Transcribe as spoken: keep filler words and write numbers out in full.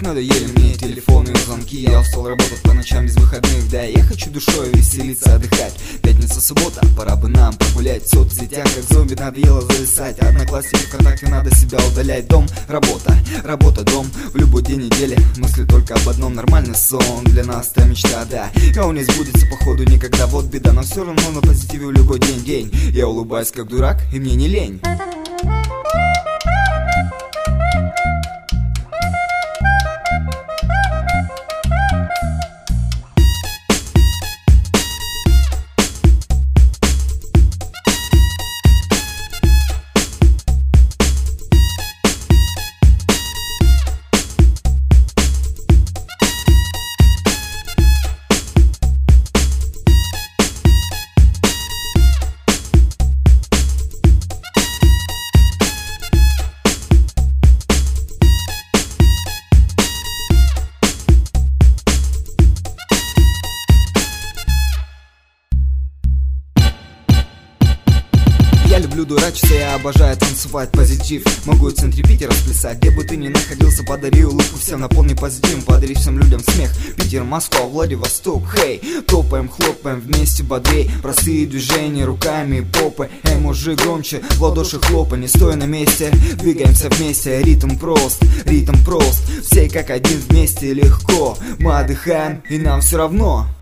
надоели мне телефоны и звонки. Я устал работать по ночам без выходных. Да, я хочу душой веселиться, отдыхать. Пятница, суббота, пора бы нам погулять. В соцсетях как зомби надоело зависать. Одноклассники, ВКонтакте, надо себя удалять. Дом, работа, работа, дом. В любой день недели мысли только об одном. Нормальный сон, для нас это мечта, да. А он не сбудется походу никогда, вот беда. Но все равно на позитиве в любой день, день. Я улыбаюсь как дурак, и мне не лень. Я люблю дурачиться, я обожаю танцевать, позитив. Могу и в центре Питера сплясать. Где бы ты ни находился, подари улыбку всем, наполни позитивом, подари всем людям смех. Питер, Москва, Владивосток, хей. Топаем, хлопаем, вместе бодрей. Простые движения руками и попой. Эй, мужик, громче, в ладоши хлопай, не стой на месте. Двигаемся вместе, ритм прост, ритм прост. Все как один вместе легко. Мы отдыхаем, и нам все равно.